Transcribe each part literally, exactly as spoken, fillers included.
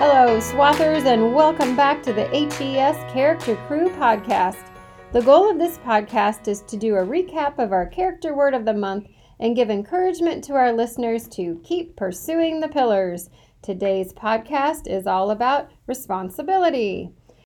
Hello, Swathers, and welcome back to the H E S Character Crew podcast. The goal of this podcast is to do a recap of our character word of the month and give encouragement to our listeners to keep pursuing the pillars. Today's podcast is all about responsibility.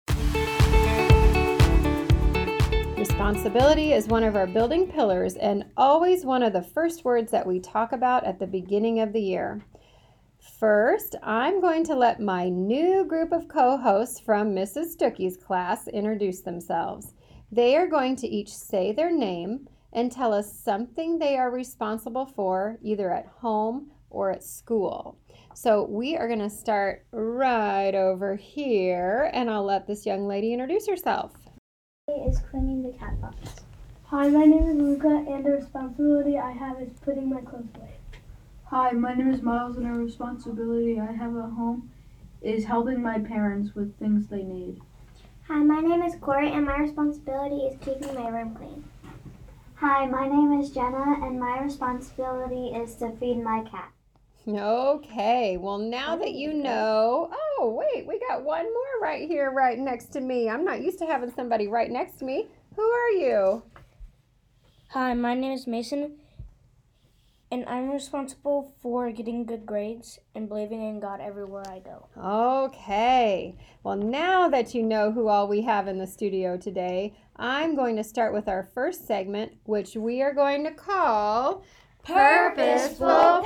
Responsibility is one of our building pillars and always one of the first words that we talk about at the beginning of the year. First, I'm going to let my new group of co-hosts from Missus Stuckey's class introduce themselves. They are going to each say their name and tell us something they are responsible for, either at home or at school. So we are going to start right over here, and I'll let this young lady introduce herself. Is cleaning the cat box. Hi, my name is Luca, and the responsibility I have is putting my clothes away. Hi, my name is Miles, and a responsibility I have at home is helping my parents with things they need. Hi, my name is Corey, and my responsibility is keeping my room clean. Hi, my name is Jenna, and my responsibility is to feed my cat. Okay, well, now that you know, oh, wait, we got one more right here, right next to me. I'm not used to having somebody right next to me. Who are you? Hi, my name is Mason, and I'm responsible for getting good grades and believing in God everywhere I go. Okay, well, now that you know who all we have in the studio today, I'm going to start with our first segment, which we are going to call Purposeful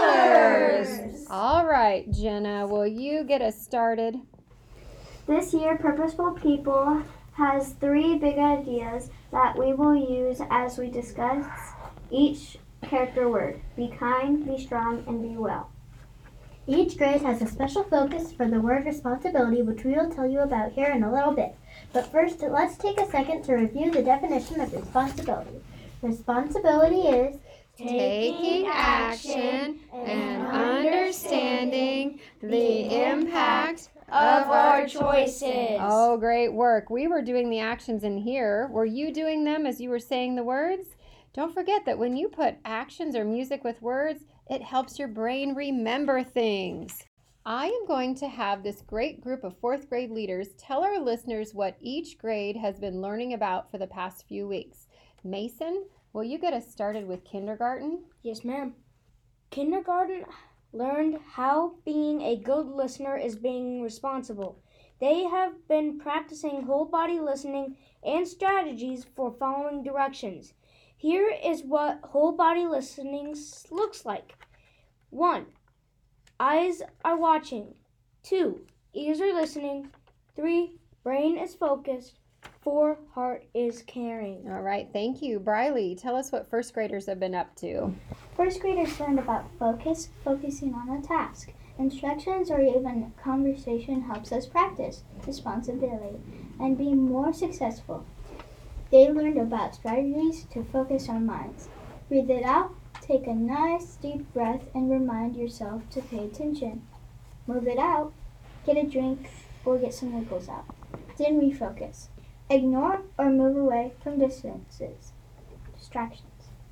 Pillars. All right, Jenna, will you get us started? This year, Purposeful People has three big ideas that we will use as we discuss each character word. Be kind, be strong, and be well. Each grade has a special focus for the word responsibility, which we will tell you about here in a little bit. But first, let's take a second to review the definition of responsibility. Responsibility is taking action and understanding the impact of our choices. Oh, great work. We were doing the actions in here. Were you doing them as you were saying the words? Don't forget that when you put actions or music with words, it helps your brain remember things. I am going to have this great group of fourth grade leaders tell our listeners what each grade has been learning about for the past few weeks. Mason, will you get us started with kindergarten? Yes, ma'am. Kindergarten learned how being a good listener is being responsible. They have been practicing whole body listening and strategies for following directions. Here is what whole body listening looks like. One, eyes are watching. Two, ears are listening. Three, brain is focused. Four, heart is caring. All right, thank you. Briley, tell us what first graders have been up to. First graders learned about focus, focusing on a task. Instructions or even conversation helps us practice responsibility and be more successful. They learned about strategies to focus our minds. Breathe it out, take a nice deep breath, and remind yourself to pay attention. Move it out, get a drink, or get some wiggles out. Then refocus. Ignore or move away from distances. Distractions.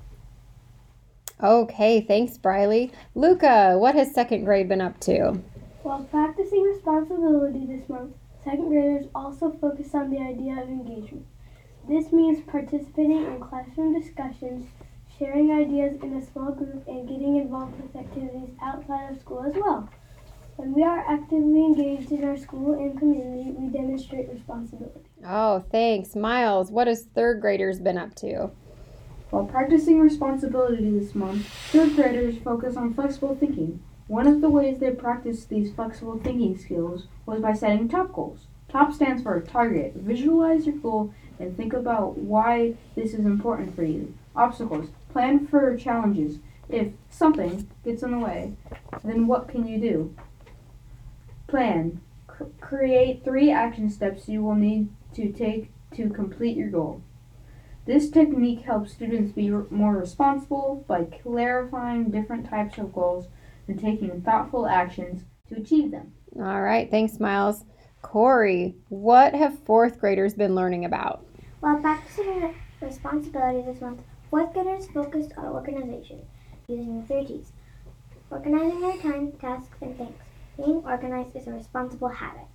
Okay, thanks, Briley. Luca, what has second grade been up to? While practicing responsibility this month, second graders also focused on the idea of engagement. This means participating in classroom discussions, sharing ideas in a small group, and getting involved with activities outside of school as well. When we are actively engaged in our school and community, we demonstrate responsibility. Oh, thanks. Miles, what has third graders been up to? While practicing responsibility this month, third graders focus on flexible thinking. One of the ways they practiced these flexible thinking skills was by setting TOP goals. TOP stands for target. Visualize your goal and think about why this is important for you. Obstacles. Plan for challenges. If something gets in the way, then what can you do? Plan. C- create three action steps you will need to take to complete your goal. This technique helps students be r- more responsible by clarifying different types of goals and taking thoughtful actions to achieve them. All right, thanks, Miles. Corey, what have fourth graders been learning about? While practicing responsibility this month, fourth graders focused on organization using the three T's. Organizing their time, tasks, and things. Being organized is a responsible habit.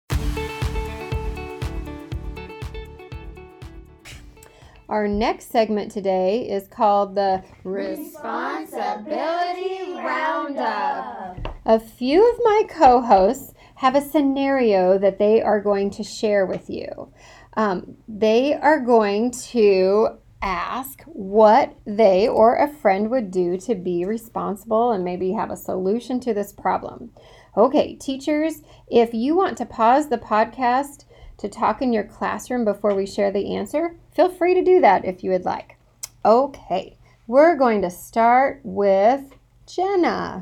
Our next segment today is called the Responsibility Roundup. A few of my co-hosts have a scenario that they are going to share with you. Um, they are going to ask what they or a friend would do to be responsible and maybe have a solution to this problem. Okay, teachers, if you want to pause the podcast to talk in your classroom before we share the answer, feel free to do that if you would like. Okay, we're going to start with Jenna.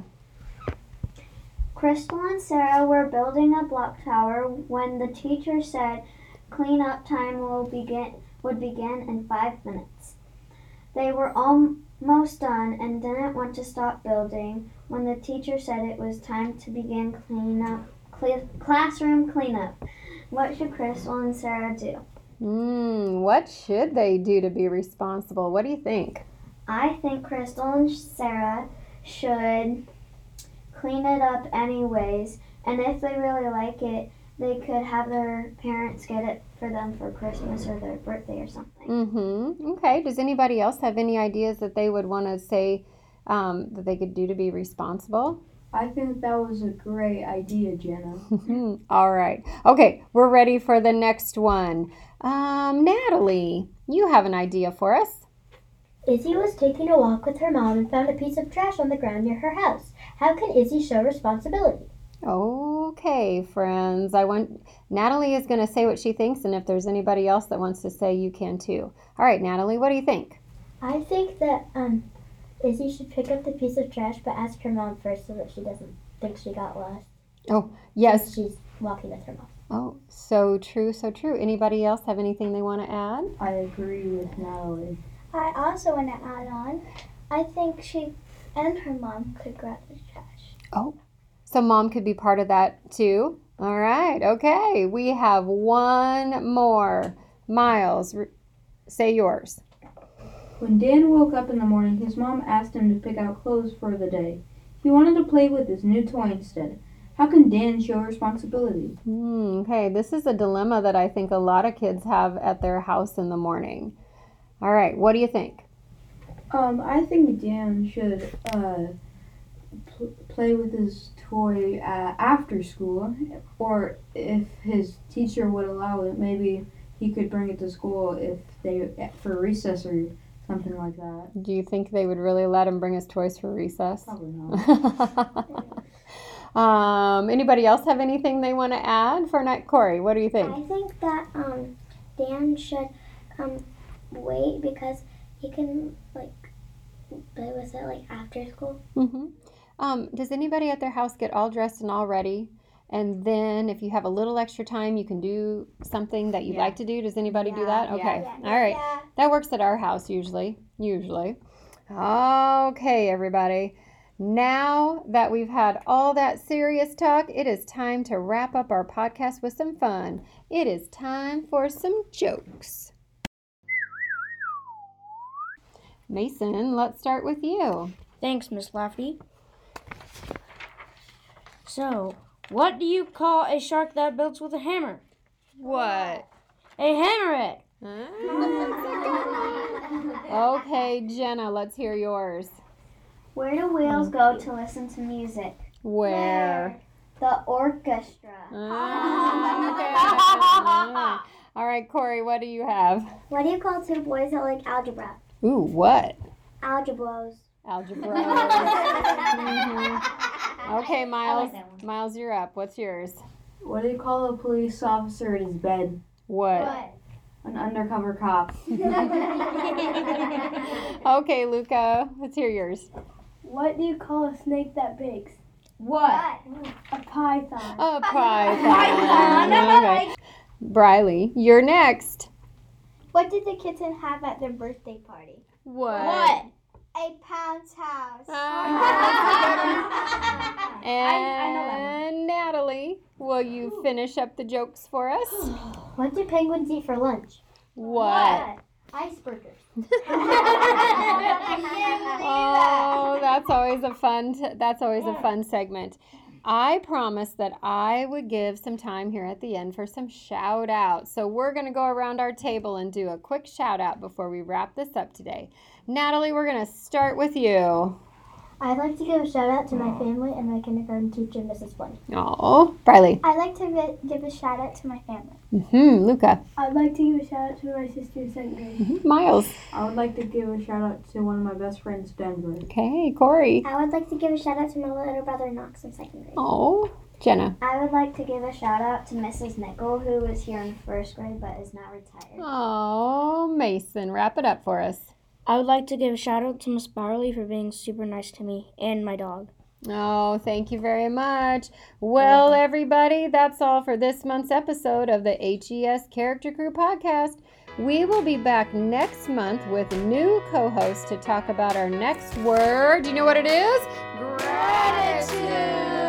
Crystal and Sarah were building a block tower when the teacher said cleanup time will begin would begin in five minutes. They were almost done and didn't want to stop building when the teacher said it was time to begin cleanup, cl- classroom cleanup. What should Crystal and Sarah do? Hmm, what should they do to be responsible? What do you think? I think Crystal and Sarah should clean it up anyways, and if they really like it, they could have their parents get it for them for Christmas or their birthday or something. Mm-hmm. Okay. Does anybody else have any ideas that they would want to say um, that they could do to be responsible? I think that was a great idea, Jenna. All right. Okay, we're ready for the next one. Um, Natalie, you have an idea for us. Izzy was taking a walk with her mom and found a piece of trash on the ground near her house. How can Izzy show responsibility? Okay, friends. I want Natalie is going to say what she thinks, and if there's anybody else that wants to say, you can too. All right, Natalie, what do you think? I think that um, Izzy should pick up the piece of trash, but ask her mom first so that she doesn't think she got lost. Oh, yes. Since she's walking with her mom. Oh, so true, so true. Anybody else have anything they want to add? I agree with Natalie. I also want to add on, I think she and her mom could grab the trash. Oh, so mom could be part of that too? All right, okay. We have one more. Miles, re- say yours. When Dan woke up in the morning, his mom asked him to pick out clothes for the day. He wanted to play with his new toy instead. How can Dan show responsibility? Hmm, okay, this is a dilemma that I think a lot of kids have at their house in the morning. All right, what do you think? Um, I think Dan should uh, pl- play with his toy uh, after school, or if his teacher would allow it, maybe he could bring it to school if they for recess or something like that. Do you think they would really let him bring his toys for recess? Probably not. um, anybody else have anything they want to add for night? Corey, what do you think? I think that um, Dan should um, wait because he can like play with it like after school. Mm-hmm. Um, does anybody at their house get all dressed and all ready? And then if you have a little extra time, you can do something that you'd Yeah. like to do. Does anybody do Yeah, that? yeah. Okay. Yeah. All right. Yeah. That works at our house usually. Usually. Okay, everybody. Now that we've had all that serious talk, it is time to wrap up our podcast with some fun. It is time for some jokes. Mason, let's start with you. Thanks, Miss Lafferty. So, what do you call a shark that builds with a hammer? What? A hammerhead. Okay, Jenna, let's hear yours. Where do whales go to listen to music? Where? The orchestra. Ah, okay. All right, Corey, what do you have? What do you call two boys that like algebra? Ooh, what? Algebros. Algebra. Mhm. Okay, Miles. Miles, you're up. What's yours? What do you call a police officer at his bed? What? An undercover cop. Okay, Luca, let's hear yours. What do you call a snake that bakes? What? A python. A python. Okay. Briley, you're next. What did the kitten have at their birthday party? What? A pounce house. Ah. And I know that Natalie, will you finish up the jokes for us? What do penguins eat for lunch? What? Icebergers. Oh, that's always a fun. T- that's always a fun segment. I promised that I would give some time here at the end for some shout outs. So we're going to go around our table and do a quick shout out before we wrap this up today. Natalie, we're going to start with you. I'd like to give a shout out to my family and my kindergarten teacher, Missus Flynn. Oh, Briley. I'd like to give a shout out to my family. Mm-hmm. Luca. I'd like to give a shout out to my sister in second grade. Mm-hmm. Miles. I would like to give a shout out to one of my best friends, Denver. Okay, Corey. I would like to give a shout out to my little brother, Knox, in second grade. Oh, Jenna. I would like to give a shout out to Missus Nickel, who was here in first grade but is now retired. Oh, Mason, wrap it up for us. I would like to give a shout out to Miss Barley for being super nice to me and my dog. Oh, thank you very much. Well, everybody, that's all for this month's episode of the H E S Character Crew podcast. We will be back next month with new co-hosts to talk about our next word. Do you know what it is? Gratitude.